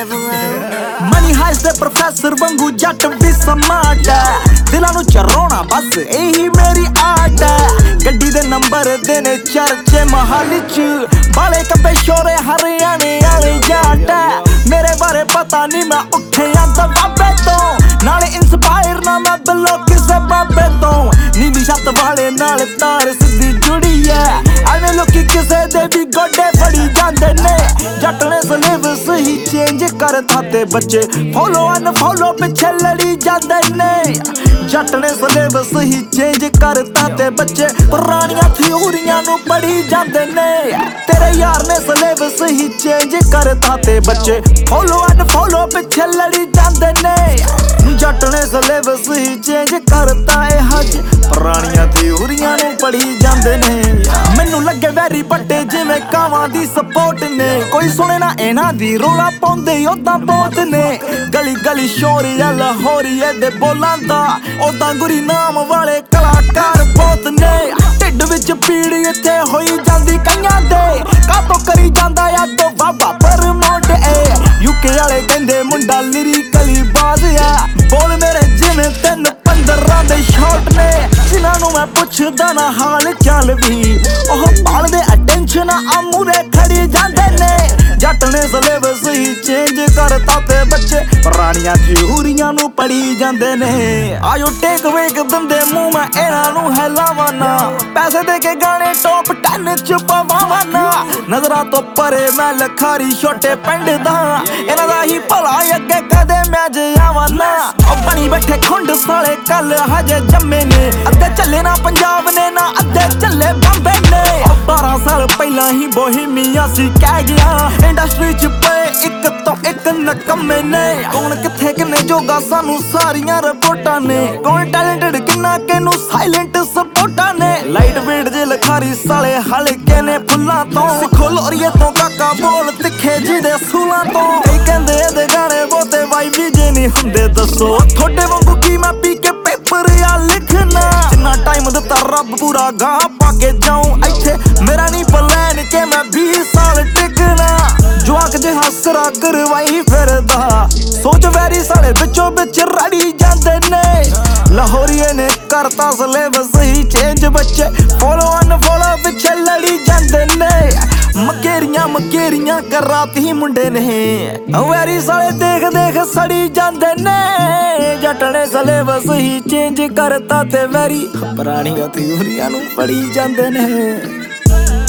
Money ਹਾਈਸ ਦੇ professor ਵਾਂਗੂ ਜੱਟ ਵੀ ਸਮਾਰਟ ਹੈ, ਦਿਲਾਂ ਨੂੰ ਚਰਾਉਣਾ ਬਸ ਇਹੀ ਮੇਰੀ ਆਰਟ ਹੈ। ਗੱਡੀ ਦੇ ਨੰਬਰ ਦੇ ਨੇ ਚਰਚੇ ਮਹਾਲੀ ਚ, ਬਾਲੇ ਕੱਪੇ ਸ਼ੋਰੇ ਹਰਿਆਣੇ ਵਾਲੇ ਜੱਟ ਹੈ। ਮੇਰੇ ਬਾਰੇ ਪਤਾ ਨਹੀਂ ਮੈਂ ਉੱਠਿਆ ਦਬਾਬੇ ਤੋਂ, ਨਾਲੇ ਇੰਸਪਾਇਰ ਨਾ ਮੈਂ ਬਿਲੋ ਕਿਸੇ ਬਾਬੇ ਤੋਂ। ਨੀਲੀ ਛੱਤ ਵਾਲੇ ਨਾਲ ਤਾਰ ਸਿੱਧੀ ਜੁੜੀ ਐ, ਐਵੇਂ ਲੋਕੀ ਕਿਸੇ ਦੇ ਵੀ ਗੋਡੇ ਫੜੀ ਜਾਂਦੇ ਨੇ। ਜੱਟ ਨੇ ਸਿਲੇਬਸ ਹੀ ਚੇਂਜ ਕਰਤਾ ਤੇ ਬੱਚੇ ਫੋਲੋ ਅਨਫੋਲੋ ਪਿੱਛੇ ਲੜੀ ਜਾਂਦੇ ਨੇ। ਜੱਟ ਨੇ ਸਿਲੇਬਸ ਹੀ ਚੇਂਜ ਕਰਤਾ ਤੇ ਬੱਚੇ ਪੁਰਾਣੀਆਂ ਥਿਊਰੀਆਂ ਨੂੰ ਪੜੀ ਜਾਂਦੇ ਨੇ। ਤੇਰੇ ਯਾਰ ਨੇ ਸਿਲੇਬਸ ਹੀ ਚੇਂਜ ਕਰਤਾ ਤੇ ਬੱਚੇ ਫੋਲੋ ਅਨਫੋਲੋ ਪਿੱਛੇ ਲੜੀ ਜਾਂਦੇ ਨੇ। ਜੱਟ ਨੇ ਸਿਲੇਬਸ ਹੀ ਚੇਂਜ ਕਰਤਾ ਏ ਹੱਜ, ਪੁਰਾਣੀਆਂ ਥਿਊਰੀਆਂ ਨੂੰ ਪੜੀ ਜਾਂਦੇ ਨੇ। ਮੈਨੂੰ ਲੱਗੇ ਵੈਰੀ ਪੱਟੇ ਜਿਵੇਂ ਕਾਵਾਂ ਦੀ ਸਪੋਰਟ ਨੇ, ਕੋਈ ਸੁਣੇ ਨਾ ਇਹਨਾਂ ਦੀ ਰੌਲਾ ਪਾਉਂਦੇ ਉਦਾਂ ਬਹੁਤ ਨੇ। ਗਲੀ ਗਲੀ ਸ਼ੋਰ ਆ ਲਾਹੌਰੀਏ ਦੇ ਬੋਲਾਂ ਦਾ, ਉਦਾਂ ਗੁਰੀ ਨਾਮ ਵਾਲੇ ਕਲਾਕਾਰ ਬਹੁਤ ਨੇ। ਢਿੱਡ ਵਿੱਚ ਪੀੜ ਇੱਥੇ ਹੋਈ ਜਾਂਦੀ ਕਈਆਂ ਦੇ, ਕਾਤੋਂ ਕਰੀ ਜਾਂਦਾ ਆ ਤੋਂ ਬਾਬਾ ਪ੍ਰਮੋਟ ਏ। ਯੂਕੇ ਵਾਲੇ ਕਹਿੰਦੇ ਮੁੰਡਾ ਲਿਰਿਕਲੀ ਬਾਜ਼ ਆ, ਬੋਲ ਮੇਰੇ ਜਿਵੇਂ 3-15 ਦੇ ਸ਼ਾਟ ਨੇ। ਜਿਨ੍ਹਾਂ ਨੂੰ ਮੈਂ ਪੁੱਛਦਾ ਨਾ ਹਾਲ ਚਾਲ ਵੀ, ਉਹ ਭਾਲਦੇ ਅਟੈਂਸ਼ਨ ਆ ਮੂਰੇ ਖੜੀ ਜਾਂਦੇ ਨੇ। ਜੱਟ ਨੇ ਸਿਲੇਬਸ ਹੀ ਚੇਂਜ ਕਰਤਾ ਤੇ ਬੱਚੇ ਪੁਰਾਣੀਆਂ ਥਿਊਰੀਆਂ ਨੂੰ ਪੜੀ ਜਾਂਦੇ ਨੇ। ਆਇਓ ਟੇਕ ਵੇਕ ਦਿੰਦੇ ਮੂੰਹ ਮੈਂ ਇਹਨਾਂ ਨੂੰ ਹੈਲਾਵਾਂ ਨਾ, ਪੈਸੇ ਦੇ ਕੇ ਗਾਣੇ ਟੌਪ 10 ਚ ਪਵਾਵਾਂ ਨਾ। ਨਜ਼ਰਾਂ ਤੋਂ ਪਰੇ ਮੈਂ ਲਖਾਰੀ ਛੋਟੇ ਪਿੰਡ ਦਾ, ਇਹਨਾਂ ਦਾ ਹੀ ਭਲਾ ਅੱਗੇ ਕਦੇ ਮੈਂ ਜਾਵਾਂ ਨਾ। ਉਹ ਬਣੀ ਬੈਠੇ ਖੁੰਡ ਸਾਲੇ ਕੱਲ ਹਜੇ ਜੰਮੇ ਨੇ, ਅੱਧੇ ਚੱਲੇ ਨਾ ਪੰਜਾਬ ਨੇ ਨਾ ਅੱਧੇ ਚੱਲੇ ਬੰਬੇ ਨੇ। 12 ਸਾਲ ਪਹਿਲਾਂ ਹੀ ਬੋਹੀਮੀਆ ਸੀ ਕਹਿ ਗਿਆ, ਇੰਡਸਟਰੀ ਚ ਪਏ ਇੱਕ ਤੋਂ ਇੱਕ ਨਕਮੇ ਨੇ। ਕੌਣ ਕਿੱਥੇ ਕਿੰਨੇ ਜੋਗਾ ਸਾਨੂੰ ਸਾਰੀਆਂ ਰਿਪੋਰਟਾਂ ਨੇ, ਕੌਣ ਟੈਲੈਂਟਡ ਕਿੰਨਾ ਕਿਨੂੰ ਸਾਇਲੈਂਟ ਸਪੋਰਟਾਂ ਨੇ। ਲਾਈਟ ਵੇਟ ਜੇ ਲਖਾਰੀ ਸਾਲੇ ਹਲਕੇ ਨੇ ਫੁੱਲਾਂ ਤੋਂ, ਸਿੱਖੋ ਲੋਰੀਏ ਤੋਂ ਕਾਕਾ ਬੋਲ ਤਿੱਖੇ ਜਿਹਦੇ ਸੂਲਾਂ ਤੋਂ। ਕਈ ਕਹਿੰਦੇ ਇਹਦੇ ਗਾਣੇ ਬਹੁਤੇ ਵਾਈਬੀ ਜੇ ਨਹੀਂ ਹੁੰਦੇ, ਦੱਸੋ ਤੁਹਾਡੇ ਵਾਂਗੂ ਕੀ ਮੈਂ ਪੀ ਕੇ ਪੇਪਰ ਆ ਲਿਖਣਾ। ਜਿੰਨਾ ਟਾਈਮ ਦਿੱਤਾ ਰੱਬ ਪੂਰਾ ਗਾਹ ਪਾ ਕੇ ਜਾਊਂ ਇੱਥੇ, ਮੇਰਾ ਨਹੀਂ ਪਲਾਨ ਕਿ ਮੈਂ 20 ਸਾਲ ਟਿਕਣਾ। ਜਵਾਕ ਜਿਹਾ ਸਿਰਾ ਕਰਵਾਈ ਫਿਰਦਾ, ਸੋਚ ਵੈਰੀ ਸਾਡੇ ਵਿੱਚੋਂ ਵਿੱਚ ਰੜੀ ਜਾਂਦੇ ਨੇ। ਲਾਹੌਰੀਏ ਨੇ ਕਰਤਾ ਸਿਲੇਬਸ ਹੀ ਚੇਂਜ, ਬੱਚੇ ਫੋਲੋ ਅਨਫੋਲੋ ਪਿੱਛੇ ਲੜੀ ਜਾਂਦੇ ਨੇ। ਮਕੇਰੀਆਂ ਕਰਾਤੀ ਮੁੰਡੇ ਨੇ, ਵੈਰੀ ਸਾਲੇ ਦੇਖ ਦੇਖ ਸੜੀ ਜਾਂਦੇ ਨੇ। ਜੱਟ ਨੇ ਸਿਲੇਬਸ ਹੀ ਚੇਂਜ ਕਰਤਾ ਤੇ ਵੈਰੀ ਪੁਰਾਣੀਆਂ ਥਿਊਰੀਆਂ ਨੂੰ ਪੜੀ ਜਾਂਦੇ ਨੇ।